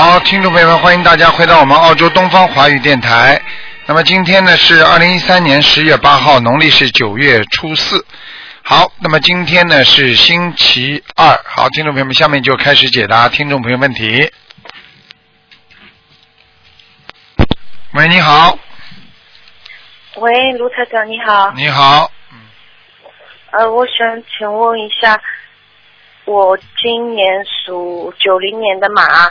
好，听众朋友们，欢迎大家回到我们澳洲东方华语电台。那么今天呢是2013年10月8号，农历是9月初4。好，那么今天呢是星期二。好，听众朋友们，下面就开始解答听众朋友问题。喂，你好。 喂，卢台长，你好。 你好。 我想请问一下，我今年属90年的马。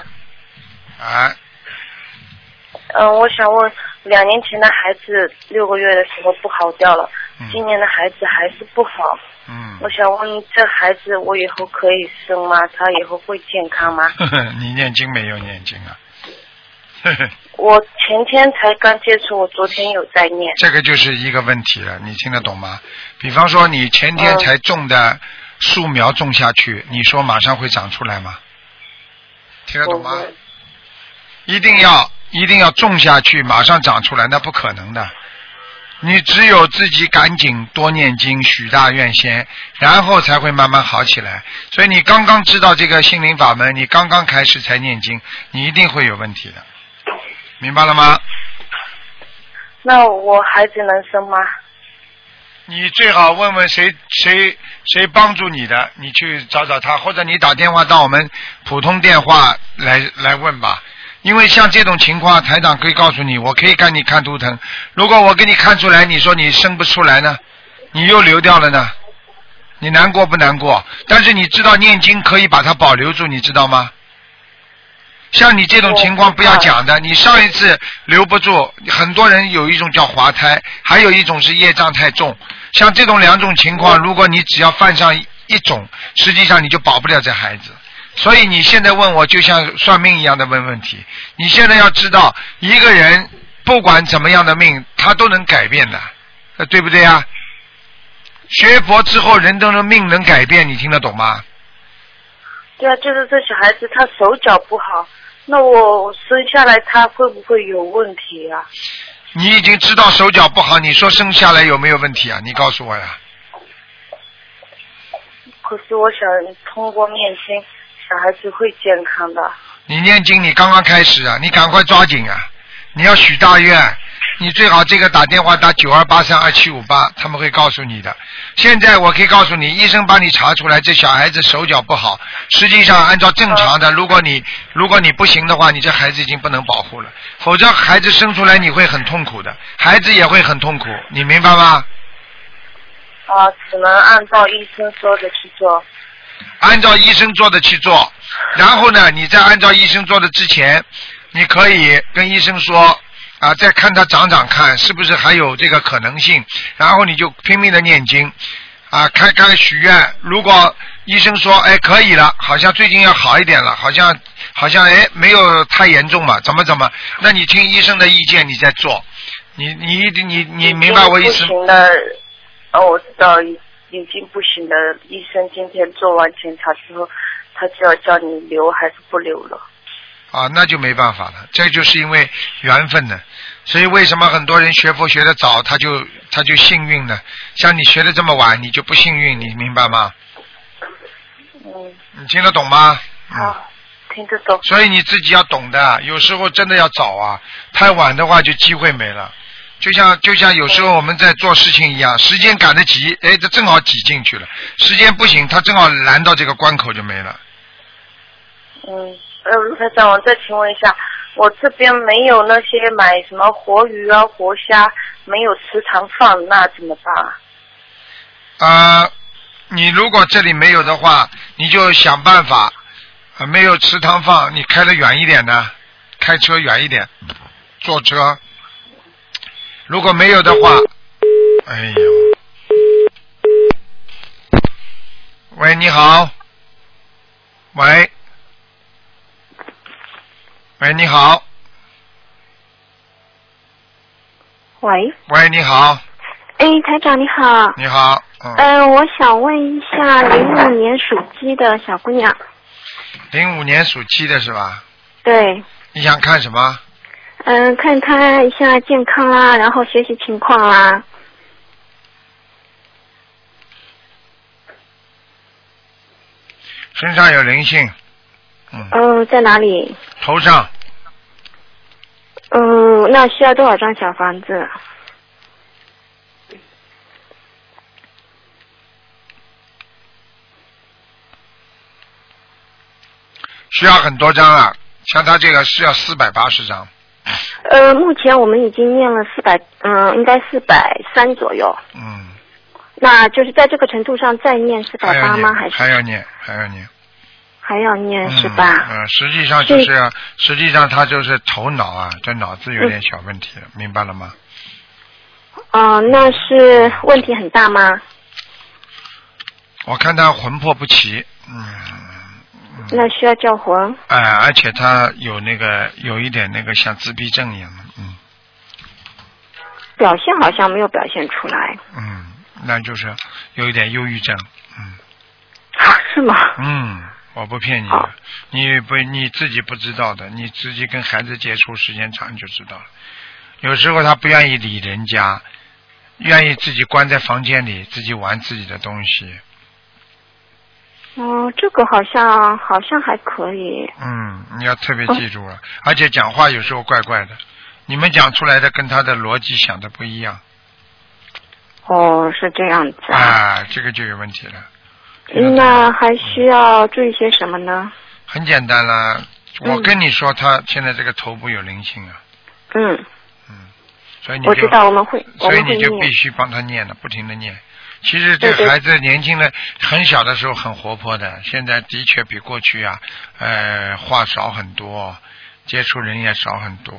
我想问，2年前的孩子6个月的时候不好掉了，今年的孩子还是不好。我想问，这孩子我以后可以生吗？他以后会健康吗？ 你念经没有念经啊？ 我前天才刚接触，我昨天有在念。 这个就是一个问题了，你听得懂吗？比方说你前天才种的树苗种下去，你说马上会长出来吗？听得懂吗？一定要种下去，马上长出来，那不可能的。你只有自己赶紧多念经，许大愿先，然后才会慢慢好起来。所以你刚刚知道这个心灵法门，你刚刚开始才念经，你一定会有问题的，明白了吗？ 那我孩子能生吗？ 你最好问问谁帮助你的，你去找找他，或者你打电话到我们普通电话来问吧。因为像这种情况，台长可以告诉你，我可以给你看图腾。如果我给你看出来，你说你生不出来呢，你又流掉了呢，你难过不难过？但是你知道念经可以把它保留住，你知道吗？像你这种情况不要讲的，你上一次留不住，很多人有一种叫滑胎，还有一种是业障太重。像这种2种情况，如果你只要犯上一种，实际上你就保不了这孩子。所以你现在问我就像算命一样的问问题。你现在要知道，一个人不管怎么样的命，他都能改变的，对不对啊？学佛之后，人都能命能改变，你听得懂吗？ 对啊，就是这小孩子他手脚不好，那我生下来他会不会有问题啊？ 你已经知道手脚不好，你说生下来有没有问题啊？你告诉我呀。 可是我想通过念经，小孩子会健康的。 你念经你刚刚开始啊，你赶快抓紧啊！你要许大愿，你最好这个打电话打92832758，他们会告诉你的。现在我可以告诉你，医生帮你查出来这小孩子手脚不好，实际上按照正常的，如果你不行的话，你这孩子已经不能保护了，否则孩子生出来你会很痛苦的，孩子也会很痛苦，你明白吗？ 只能按照医生说的去做。 按照医生做的去做，然后呢，你在按照医生做的之前，你可以跟医生说再看他长看是不是还有这个可能性，然后你就拼命的念经开许愿。如果医生说可以了，好像最近要好一点了，好像没有太严重嘛，怎么，那你听医生的意见你再做，你明白我意思？ 不行的，我知道已经不行的，医生今天做完检查之后，他就要叫你留还是不留了。 那就没办法了，这就是因为缘分呢。所以为什么很多人学佛学得早，他就幸运呢？像你学得这么晚，你就不幸运，你明白吗？你听得懂吗？ 好，听得懂。 所以你自己要懂的，有时候真的要早啊，太晚的话就机会没了。就像有时候我们在做事情一样，时间赶得急，这正好挤进去了；时间不行，他正好拦到这个关口就没了。 卢台长，我再请问一下，我这边没有那些买什么活鱼啊、活虾，没有池塘放，那怎么办？ 你如果这里没有的话，你就想办法，没有池塘放，你开得远一点呢，开车远一点，坐车。如果没有的话，喂，你好。喂，你好。喂，你好。 台长你好。 你好。 我想问一下，05年属鸡的小姑娘。 05年属鸡的是吧？ 对。 你想看什么？ 看她一下健康啦，然后学习情况啦。 身上有灵性。 在哪里？ 头上。 那需要多少张小房子？ 需要很多张啊，像他这个是要480张。 目前我们已经念了400，应该430左右。那就是在这个程度上再念480吗？还是还要念。 还要念是吧？ 实际上他就是头脑啊，这脑子有点小问题了，明白了吗？ 那是问题很大吗？ 我看他魂魄不齐， 那需要叫魂。 而且他有一点像自闭症一样的， 表现好像没有表现出来。 那就是有一点忧郁症， 是吗？ 我不骗你，你自己不知道的，你自己跟孩子接触时间长就知道了。有时候他不愿意理人家，愿意自己关在房间里，自己玩自己的东西。 这个好像还可以。 你要特别记住了，而且讲话有时候怪怪的，你们讲出来的跟他的逻辑想的不一样。 是这样子这个就有问题了。 那还需要注意些什么呢？ 很简单啦，我跟你说，他现在这个头部有灵性啊。所以你就我知道我们会就必须帮他念了，不停的念。其实这孩子年轻的很小的时候很活泼的，现在的确比过去话少很多，接触人也少很多。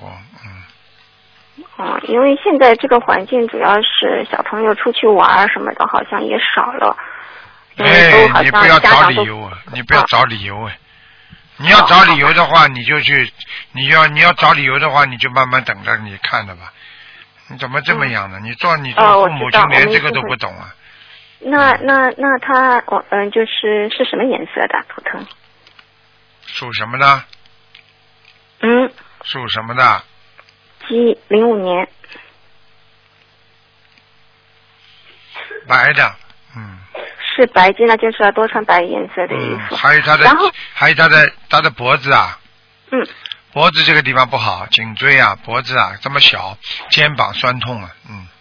因为现在这个环境主要是小朋友出去玩什么的，好像也少了。 你不要找理由啊！你不要找理由你要找理由的话，你就去；你要找理由的话，你就慢慢等着你看着吧。你怎么这么样呢？你做父母亲连这个都不懂啊！ 那他就是什么颜色的图腾？ 属什么的？属什么的？ 鸡，05年。 白的。 是白鸡，那就是要多穿白颜色的衣服。 还有他的脖子啊。脖子这个地方不好，颈椎啊，脖子啊这么小，肩膀酸痛啊。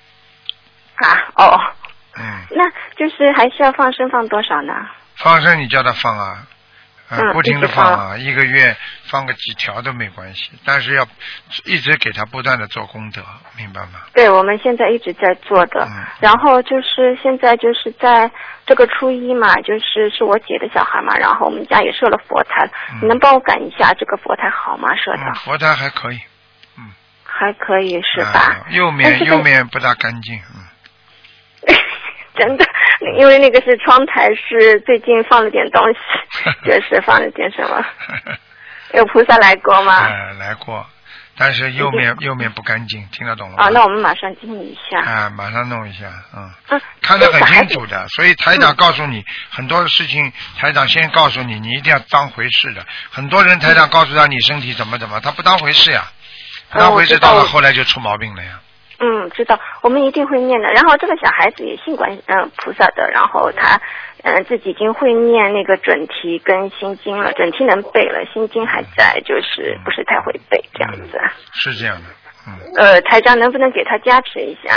那就是还需要放生放多少呢？ 放生你叫他放啊。不停的放啊，一个月放个几条都没关系，但是要一直给他不断的做功德，明白吗？ 对，我们现在一直在做的。然后就是现在就是在这个初一嘛，是我姐的小孩嘛，然后我们家也设了佛台，你能帮我赶一下这个佛台好吗？设的。 佛台还可以。 还可以是吧？ 右面不大干净。 真的，因为那个是窗台，是最近放了点东西，就是放了点什么。有菩萨来过吗？ 来过，但是右面不干净，听得懂了吗？ 那我们马上清理一下。 马上弄一下，看得很清楚的。所以台长告诉你很多事情，台长先告诉你，你一定要当回事的。很多人台长告诉他你身体怎么，他不当回事呀，不当回事到了后来就出毛病了呀。 知道，我们一定会念的。然后这个小孩子也信菩萨的，然后他自己已经会念那个准提跟心经了，准提能背了，心经还在，就是不是太会背这样子。 是这样的。 台长能不能给他加持一下？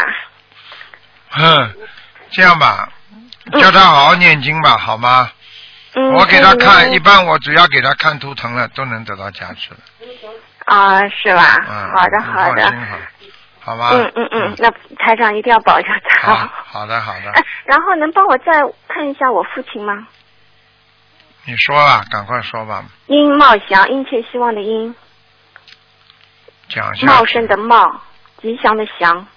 这样吧，叫他好好念经吧，好吗？我给他看，一般我只要给他看图腾了，都能得到加持了。 是吧？好的。 好吧。 那台长一定要保佑他。 好的。 然后能帮我再看一下我父亲吗？ 你说吧，赶快说吧。 殷茂祥，殷切希望的殷。 讲一下。 茂盛的茂，吉祥的祥。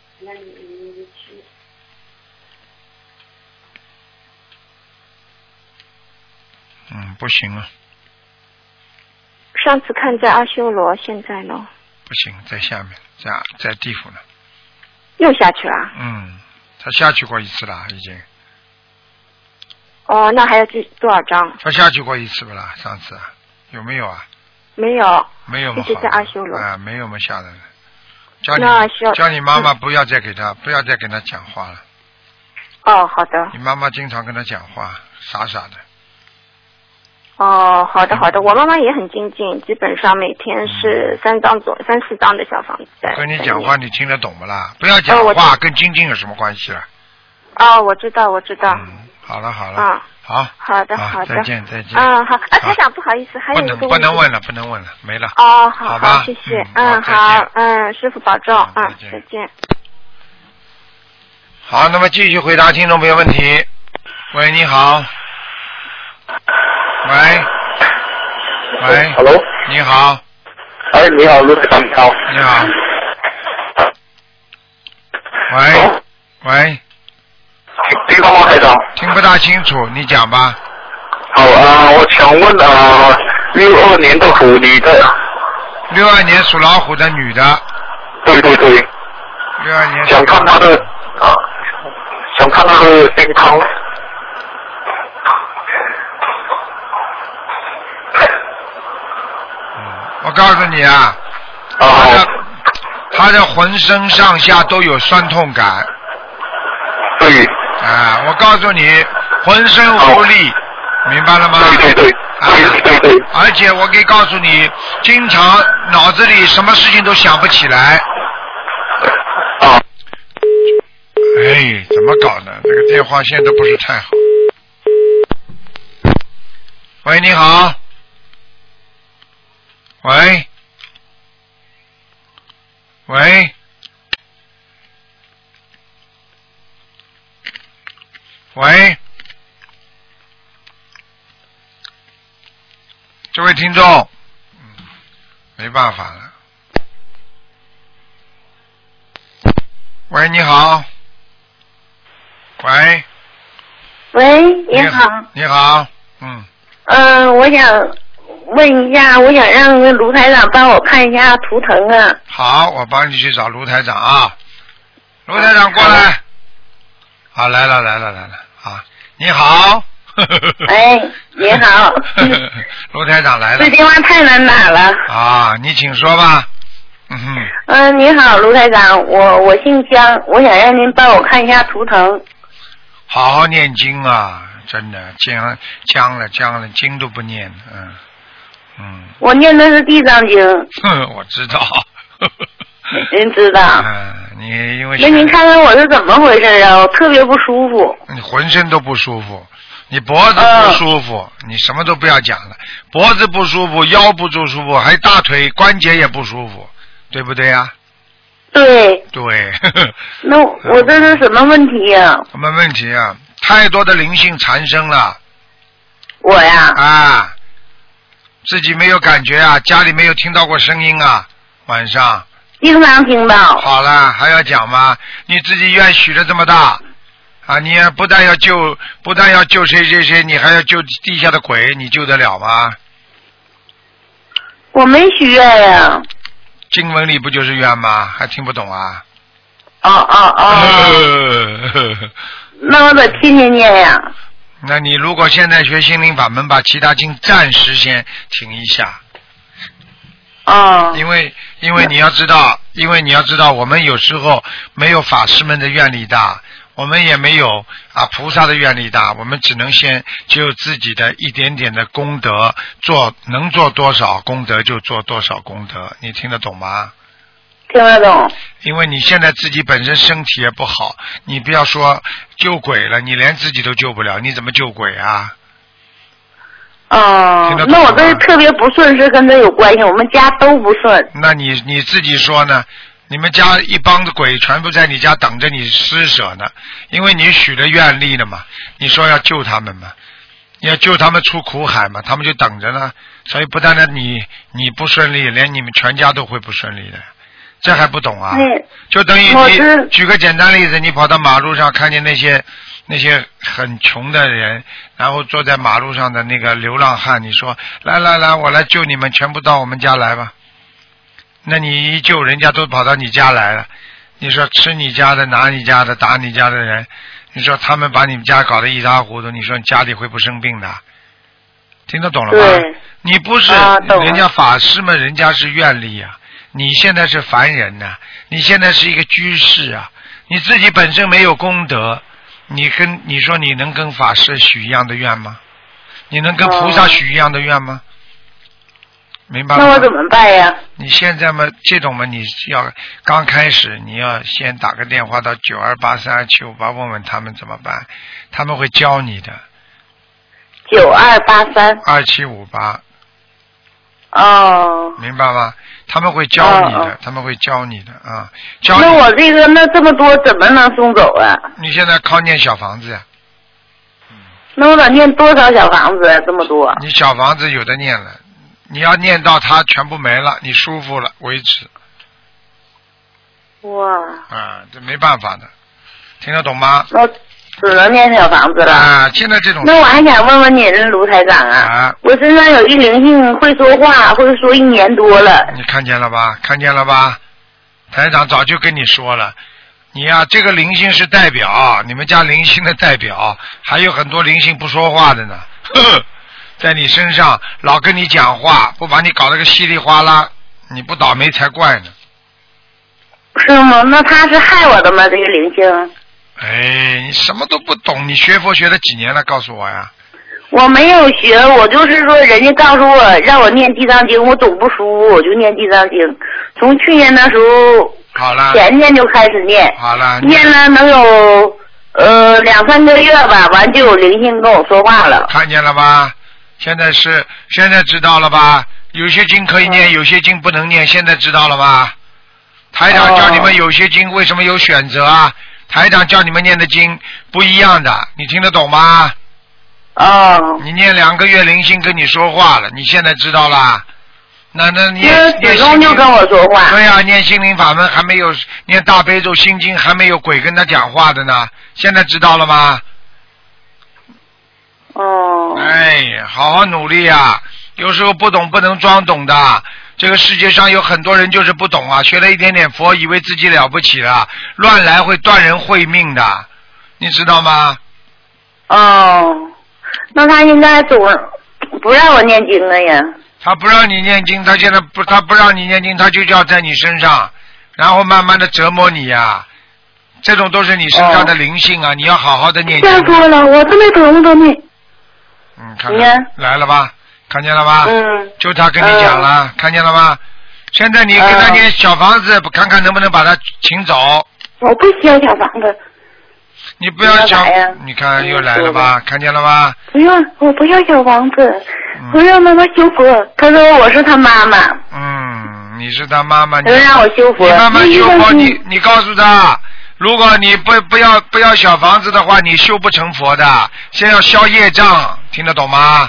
不行了。 上次看在阿修罗，现在呢？ 不行，在下面，在地府呢。 又下去了？ 他下去过一次了，已经。 那还要多少张？ 他下去过一次不啦？上次有没有啊？ 没有。 没有吗？ 一直在阿修罗。 没有吗？下来了。叫你妈妈不要再跟他讲话了。 好的。 你妈妈经常跟他讲话，傻傻的。 哦，好的好的，我妈妈也很精进，基本上每天是3四张的小房子在。 跟你讲话你听得懂不啦？不要讲话，跟精进有什么关系啊？ 哦，我知道。 好了。好。 好的。 再见。 好，台长不好意思，还有一个问题。 不能问了，没了。 哦， 好吧， 谢谢。 好， 师傅保重。再见。 好，那么继续回答听众朋友问题。喂，你好。喂 ，Hello， 你好。 哎，你好，卢台长，你好。 你好。喂。 听到吗，台长？ 听不大清楚，你讲吧。 好我想问62年的虎女的。 62年属老虎的女的。 对。62 年。 想看她的健康。 我告诉你啊，他的浑身上下都有酸痛感。 对。 我告诉你，浑身无力，明白了吗？ 对。 而且我可以告诉你，经常脑子里什么事情都想不起来。怎么搞呢？这个电话线都不是太好。喂，你好。喂。这位听众，没办法了。喂，你好。 喂，你好。 你好。 我想问一下，我想让卢台长帮我看一下图腾啊。 好，我帮你去找卢台长啊。卢台长过来。好，来了。你好。 哎，你好。 卢台长来了。 这电话太难打了。 你请说吧。 你好，卢台长，我姓江，我想让您帮我看一下图腾。 好好念经啊，真的僵了，经都不念。 我念的是地藏经。 我知道。 您知道。 你因为。 那您看看我是怎么回事啊？我特别不舒服。 你浑身都不舒服，你脖子不舒服，你什么都不要讲了。脖子不舒服，腰不舒服，还大腿关节也不舒服，对不对呀？ 对。那我这是什么问题呀？ 什么问题啊？太多的灵性缠身了。 我呀。 自己没有感觉啊，家里没有听到过声音啊，晚上。 经常听到。 好了，还要讲吗？你自己愿许的这么大你不但要救谁，你还要救地下的鬼，你救得了吗？ 我没许愿呀。 经文里不就是愿吗？还听不懂啊？ 那我得天天念呀。 那你如果现在学心灵法门，把其他经暂时先停一下。因为你要知道，我们有时候没有法师们的愿力大，我们也没有菩萨的愿力大，我们只能先就自己的一点点的功德能做多少功德就做多少功德，你听得懂吗？ 听得懂。 因为你现在自己本身身体也不好，你不要说救鬼了，你连自己都救不了，你怎么救鬼啊？ 那我这特别不顺是跟这有关系，我们家都不顺。那你自己说呢？你们家一帮子鬼全部在你家等着你施舍呢，因为你许了愿力了嘛，你说要救他们嘛，你要救他们出苦海嘛，他们就等着呢。所以不单单你不顺利，连你们全家都会不顺利的，这还不懂啊？就等于你举个简单例子，你跑到马路上看见那些很穷的人，然后坐在马路上的那个流浪汉，你说来我来救你们，全部到我们家来吧。那你一救，人家都跑到你家来了，你说吃你家的拿你家的打你家的人，你说他们把你们家搞得一塌糊涂，你说你家里会不生病的？听得懂了吗？你不是人家法师们，人家是愿力啊，你现在是凡人啊，你现在是一个居士啊，你自己本身没有功德，你说你能跟法师许一样的愿吗？ 你能跟菩萨许一样的愿吗？明白吗？ 那我怎么办呀？ 你现在嘛，这种嘛，你要刚开始，你要先打个电话到92832758问问他们怎么办，他们会教你的。 92832758。哦。 明白吗？他们会教你的，他们会教你的啊。 那我这个那这么多怎么能送走啊？ 你现在靠念小房子呀。 那我得念多少小房子呀？这么多？ 你小房子有的念了。你要念到它全部没了，你舒服了为止。 哇！ 这没办法的，听得懂吗？ 我只能念小房子了。 现在这种。 那我还想问问你，卢台长啊，我身上有一灵性，会说话，会说1年多了。 你看见了吧？看见了吧？台长早就跟你说了，你呀，这个灵性是代表，你们家灵性的代表，还有很多灵性不说话的呢。呵呵，在你身上老跟你讲话，不把你搞得个稀里哗啦，你不倒霉才怪呢。 是吗？那他是害我的吗？这个灵性？ 你什么都不懂，你学佛学了几年了？告诉我呀。 我没有学，我就是说，人家告诉我让我念地藏经，我总不输，我就念地藏经。从去年那时候， 好了， 前年就开始念， 好了， 念了能有2-3个月吧，完就有灵性跟我说话了。 看见了吧？现在知道了吧？有些经可以念，有些经不能念，现在知道了吧？台长叫你们有些经为什么有选择啊？台长叫你们念的经不一样的，你听得懂吗？你念2个月灵性跟你说话了，你现在知道了？那你始终就跟我说话。 对呀，念心灵法门还没有念大悲咒心经，还没有鬼跟他讲话的呢，现在知道了吗？好好努力啊！有时候不懂不能装懂的。这个世界上有很多人就是不懂啊，学了一点点佛，以为自己了不起了，乱来会断人慧命的，你知道吗？ 那他应该总不让我念经了呀。 他不让你念经，他现在他不让你念经，他就要在你身上，然后慢慢的折磨你呀。这种都是你身上的灵性啊，你要好好的念经。 吓说了，我都没懂着你。 看来了吧？看见了吧？就他跟你讲了，看见了吧？现在你跟他念小房子，看看能不能把他请走。 我不需要小房子。 你不要小，你看又来了吧？看见了吧？ 不要，我不要小房子，我要妈妈修佛。他说我是他妈妈。 你是他妈妈。 他说让我修佛。 你慢慢修佛，你告诉他，如果你不要小房子的话，你修不成佛的。先要消业障，听得懂吗？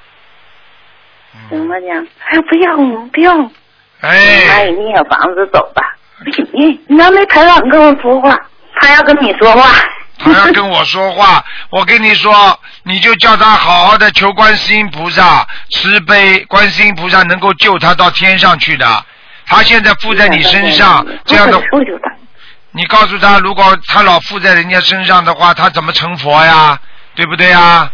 怎么讲？不用。阿姨，你小房子走吧。你让那台长跟我说话，他要跟你说话。 他要跟我说话，我跟你说，你就叫他好好的求观世音菩萨慈悲，观世音菩萨能够救他到天上去的。他现在附在你身上，这样的，你告诉他，如果他老附在人家身上的话，他怎么成佛呀？对不对呀？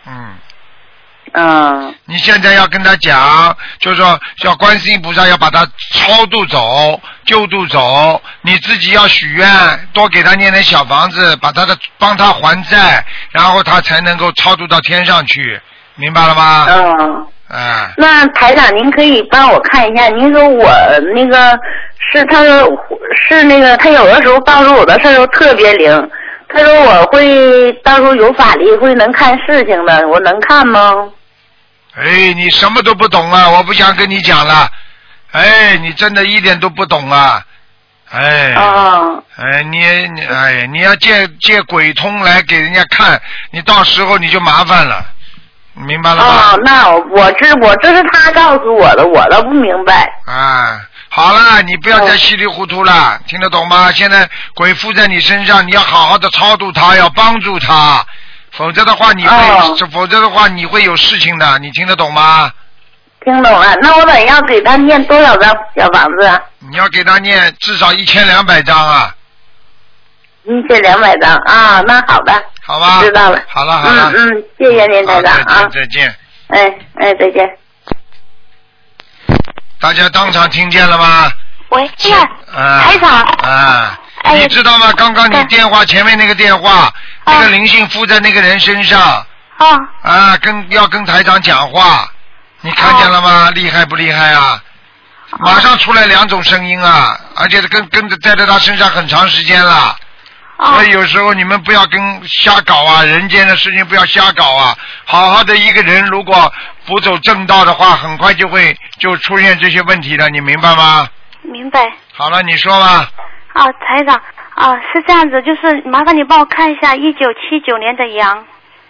你现在要跟他讲，就是说要观世音菩萨要把他超度走、救度走，你自己要许愿，多给他念点小房子，帮他还债，然后他才能够超度到天上去，明白了吗？ 那台长，您可以帮我看一下，您说我那个是那个他有的时候告诉我的事儿都特别灵，他说我会到时候有法力，会能看事情的，我能看吗？ 你什么都不懂啊！我不想跟你讲了。你真的一点都不懂啊！你要借鬼通来给人家看，你到时候你就麻烦了，明白了吗？ 那我这是他告诉我的，我都不明白。 好了，你不要再稀里糊涂了，听得懂吗？现在鬼附在你身上，你要好好的超度他，要帮助他。否则的话你会有事情的，你听得懂吗？ 听懂了。那我得要给他念多少张小房子啊？ 你要给他念至少1200张啊。 1200张啊，那好的。 好吧。 知道了。 好了。 谢谢您台长啊。 再见。 再见。 大家当场听见了吗？ 喂，台长。 你知道吗？刚刚你电话前面那个电话，那个灵性附在那个人身上， 要跟台长讲话，你看见了吗？厉害不厉害啊？马上出来2种声音啊，而且跟着在他身上很长时间了。所以有时候你们不要瞎搞啊，人间的事情不要瞎搞啊。好好的一个人，如果不走正道的话，很快就出现这些问题了，你明白吗？ 明白。 好了，你说吧。 台长，是这样子，就是麻烦你帮我看一下1979年的羊。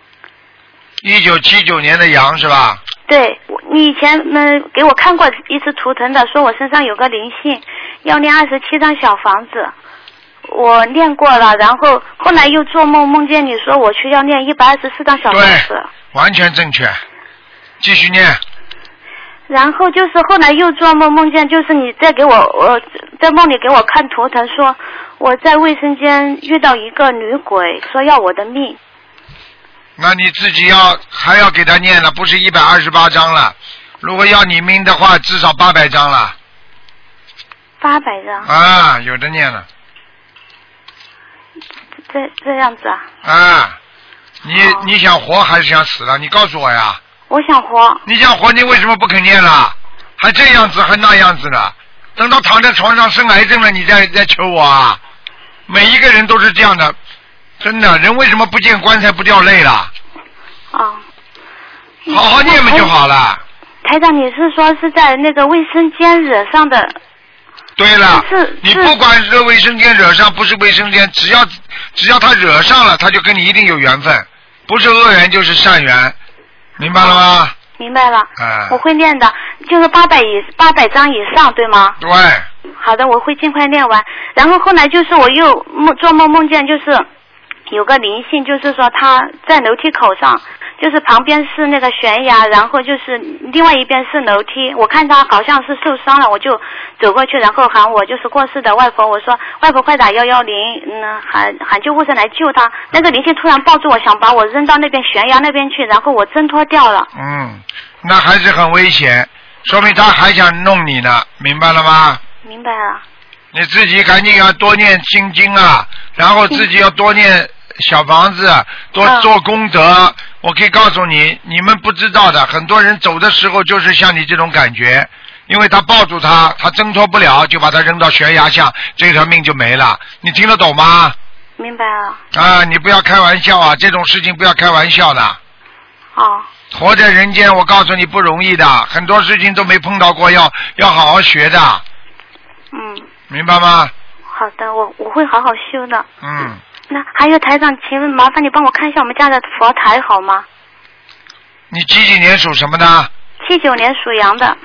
1979年的羊是吧？ 对，你以前给我看过一次图腾的，说我身上有个灵性，要念27张小房子。我念过了，然后后来又做梦见你说我去要念124张小房子。 对，完全正确，继续念。 然后就是后来又做梦见，就是你在在梦里给我看图腾，说我在卫生间遇到一个女鬼，说要我的命。 那你自己还要给他念了，不是128张了。如果要你命的话，至少800张了。 800张。 有的念了。 这样子啊？ 你想活还是想死了？你告诉我呀。 我想活。 你想活，你为什么不肯念了？还这样子，还那样子呢？等到躺在床上生癌症了，你再求我啊？每一个人都是这样的，真的，人为什么不见棺材不掉泪了？好好念不就好了？ 台长，你是说是在那个卫生间惹上的？ 对了，你不管是卫生间惹上，不是卫生间，只要他惹上了，他就跟你一定有缘分，不是恶缘就是善缘，明白了吗？ 明白了。我会念的，就是800张以上，对吗？ 对。 好的，我会尽快念完。然后后来就是我又做梦见，就是有个灵性，就是说他在楼梯口上。就是旁边是那个悬崖，然后就是另外一边是楼梯。我看他好像是受伤了，我就走过去，然后喊我就是过世的外婆，我说外婆快打110，喊救护车来救他。那个灵性突然抱住我，想把我扔到那边悬崖那边去，然后我挣脱掉了。 那还是很危险，说明他还想弄你呢，明白了吗？ 明白了。 你自己赶紧要多念心经啊，然后自己要多念小房子，多做功德。我可以告诉你，你们不知道的，很多人走的时候就是像你这种感觉，因为他抱住他挣脱不了，就把他扔到悬崖下，这条命就没了。你听得懂吗？ 明白了。 你不要开玩笑啊，这种事情不要开玩笑的。活在人间，我告诉你不容易的，很多事情都没碰到过，要好好学的。明白吗？ 好的，我会好好修的。那还有台长，请问麻烦你帮我看一下我们家的佛台好吗？ 你几年属什么的 ？79年属羊的。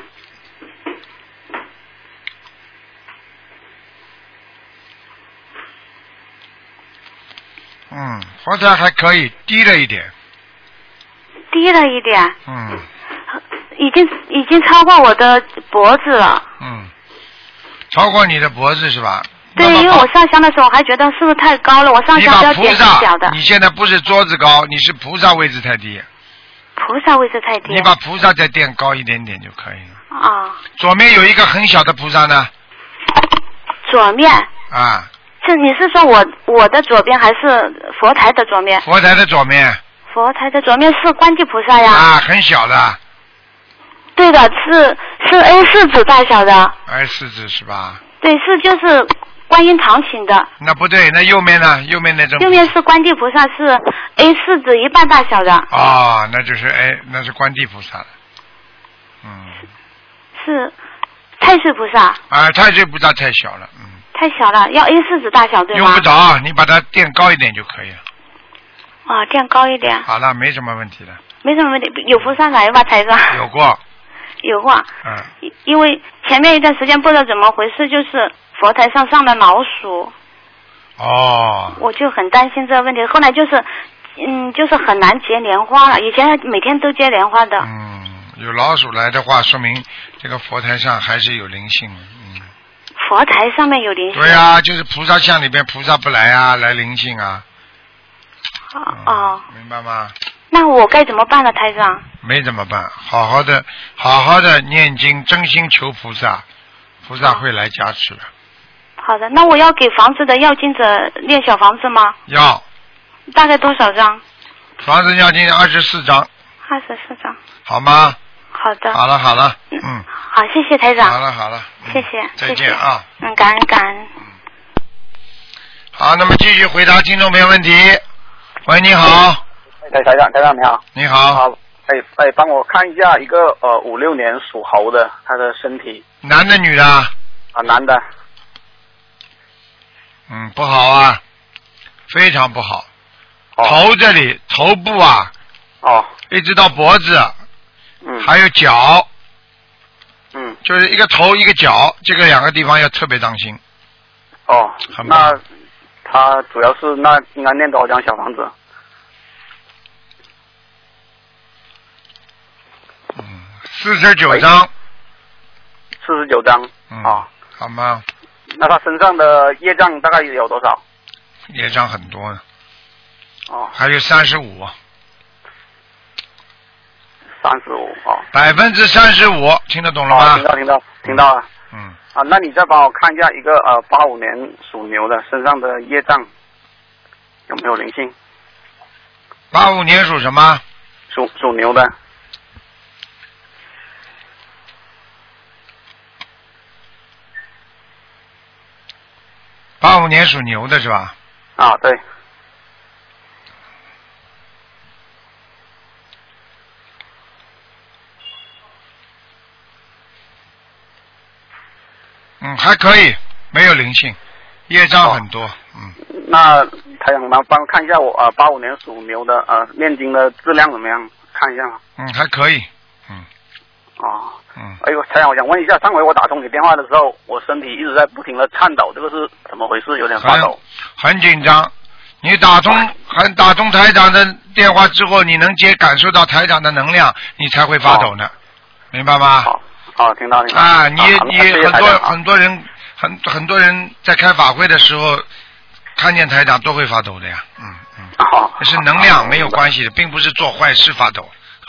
佛台还可以，低了一点。 低了一点。已经超过我的脖子了。 超过你的脖子是吧？ 对，因为我上香的时候还觉得是不是太高了，我上香要点小的。 你现在不是桌子高，你是菩萨位置太低。 菩萨位置太低。 你把菩萨再垫高一点点就可以了。左面有一个很小的菩萨呢。 左面。你是说我的左边还是佛台的左面？ 佛台的左面。 佛台的左面是观地菩萨呀。 很小的。 对的，是 A4 纸大小的。 A4 纸是吧？ 对，就是观音堂请的。 那不对，那右面呢？右面那种。 右面是观地菩萨，是 A4 纸一半大小的。 那就是那是观地菩萨了。 是太岁菩萨。 太岁菩萨太小了。 太小了，要 A4 纸大小对吗？ 用不着，你把它垫高一点就可以了。 垫高一点。 好了，没什么问题的。 没什么问题，有菩萨来吧，台长？ 有过。 有过。因为前面一段时间不知道怎么回事，就是佛台上了老鼠。我就很担心这个问题，后来就是很难结莲花了，以前每天都结莲花的。 有老鼠来的话，说明这个佛台上还是有灵性。 佛台上面有灵性。 对啊，就是菩萨像里边菩萨不来啊，来灵性啊。明白吗？ 那我该怎么办呢，台长？ 没怎么办，好好的念经，真心求菩萨，菩萨会来加持的。 好的，那我要给房子的要经者念小房子吗？ 要。 大概多少张？ 房子要进24张。 24张。 好吗？ 好的。 好了。 好，谢谢台长。 好了。 谢谢。 再见啊。 感恩。 好，那么继续回答听众朋友问题。喂，你好。 台长你好。 你好。 帮我看一下一个56年属猴的他的身体。 男的女的？ 男的。 不好啊，非常不好。头这里，头部啊。一直到脖子。还有脚。就是一个头一个脚，这个2个地方要特别当心。 那他主要是那应该念多少张小房子 ？49张。 49张。 好吗？ 那他身上的业障大概有多少？ 业障很多呢。还有35。35%，听得懂了吗？ 听到了。那你再帮我看一下一个85年属牛的身上的业障有没有灵性 ？85年属什么？ 属牛的。 85年属牛的是吧？ 对。 还可以，没有灵性，业障很多。 那台长帮我看一下我85年属牛的念经的质量怎么样？看一下吗？ 还可以。 哎呦，台长，我想问一下，上回我打通你电话的时候，我身体一直在不停的颤抖，这个是怎么回事？有点发抖。 很紧张。你打通台长的电话之后，你能感受到台长的能量，你才会发抖呢，明白吗？ 听到。 你很多人在开法会的时候看见台长都会发抖的呀。是能量没有关系的，并不是做坏事发抖，